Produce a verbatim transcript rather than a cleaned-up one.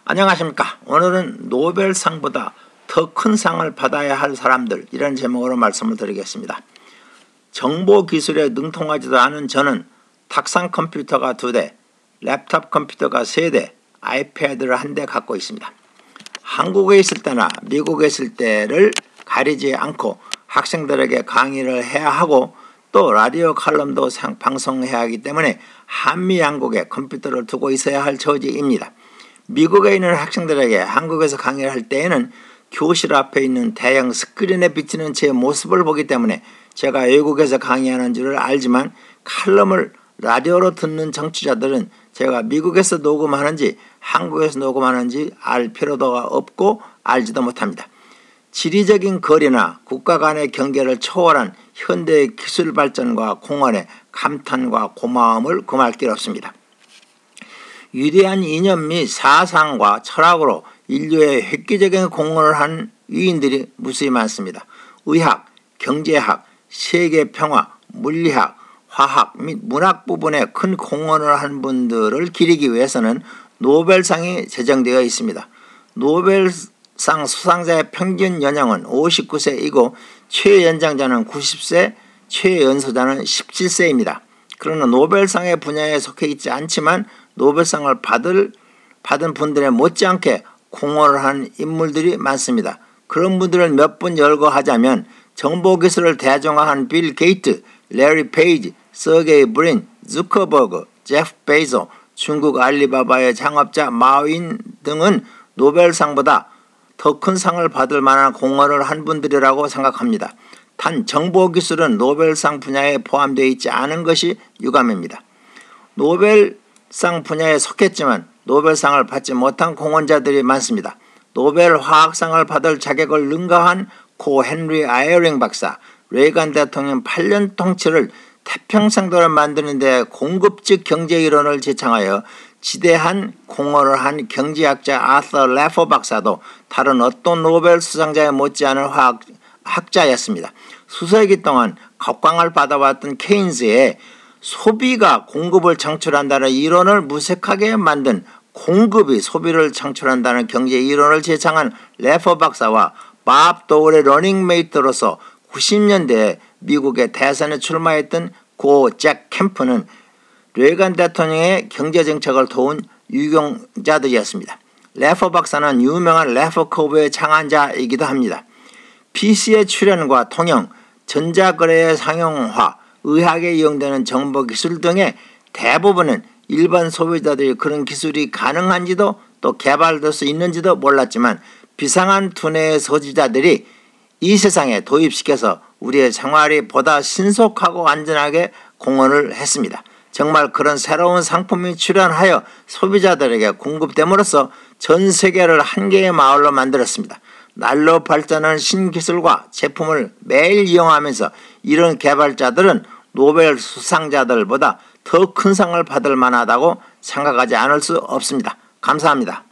안녕하십니까. 오늘은 노벨상보다 더 큰 상을 받아야 할 사람들, 이런 제목으로 말씀을 드리겠습니다. 정보기술에 능통하지도 않은 저는 탁상 컴퓨터가 두 대, 랩탑 컴퓨터가 세 대, 아이패드를 한 대 갖고 있습니다. 한국에 있을 때나 미국에 있을 때를 가리지 않고 학생들에게 강의를 해야 하고, 또 라디오 칼럼도 방송해야 하기 때문에 한미 양국에 컴퓨터를 두고 있어야 할 처지입니다. 미국에 있는 학생들에게 한국에서 강의를 할 때에는 교실 앞에 있는 대형 스크린에 비치는 제 모습을 보기 때문에 제가 외국에서 강의하는 줄을 알지만, 칼럼을 라디오로 듣는 정치자들은 제가 미국에서 녹음하는지 한국에서 녹음하는지 알 필요도 없고 알지도 못합니다. 지리적인 거리나 국가 간의 경계를 초월한 현대의 기술 발전과 공헌에 감탄과 고마움을 금할 길 없습니다. 위대한 이념 및 사상과 철학으로 인류의 획기적인 공헌을 한 위인들이 무수히 많습니다. 의학, 경제학, 세계평화, 물리학, 화학 및 문학 부분에 큰 공헌을 한 분들을 기리기 위해서는 노벨상이 제정되어 있습니다. 노벨상 수상자의 평균 연령은 오십구 세이고 최연장자는 구십 세, 최연소자는 십칠 세입니다. 그러나 노벨상의 분야에 속해 있지 않지만 노벨상을 받을, 받은 분들에 못지않게 공헌을 한 인물들이 많습니다. 그런 분들을 몇 분 열거하자면 정보기술을 대중화한 빌 게이트, 레리 페이지, 서게이 브린, zuckerberg, 제프 베이조, 중국 알리바바의 창업자 마윈 등은 노벨상보다 더 큰 상을 받을 만한 공헌을 한 분들이라고 생각합니다. 단 정보기술은 노벨상 분야에 포함되어 있지 않은 것이 유감입니다. 노벨상 분야에 속했지만 노벨상을 받지 못한 공헌자들이 많습니다. 노벨 화학상을 받을 자격을 능가한 고 헨리 아이어링 박사, 레이건 대통령 팔 년 통치를 태평성도를 만드는 데 공급적 경제이론을 제창하여 지대한 공헌을 한 경제학자 아서 레퍼 박사도 다른 어떤 노벨 수상자에 못지않은 화학, 학자였습니다. 수세기 동안 각광을 받아왔던 케인즈의 소비가 공급을 창출한다는 이론을 무색하게 만든 공급이 소비를 창출한다는 경제 이론을 제창한 레퍼 박사와 밥 도울의 러닝메이트로서 구십 년대에 미국의 대선에 출마했던 고 잭 캠프는 레이건 대통령의 경제정책을 도운 유경자들이었습니다. 레퍼 박사는 유명한 레퍼 커브의 창안자이기도 합니다. 피씨의 출현과 통영, 전자거래의 상용화, 의학에 이용되는 정보기술 등의 대부분은 일반 소비자들이 그런 기술이 가능한지도 또 개발될 수 있는지도 몰랐지만, 비상한 두뇌의 소지자들이 이 세상에 도입시켜서 우리의 생활이 보다 신속하고 안전하게 공헌을 했습니다. 정말 그런 새로운 상품이 출현하여 소비자들에게 공급됨으로써 전 세계를 한 개의 마을로 만들었습니다. 날로 발전하는 신기술과 제품을 매일 이용하면서 이런 개발자들은 노벨 수상자들보다 더 큰 상을 받을 만하다고 생각하지 않을 수 없습니다. 감사합니다.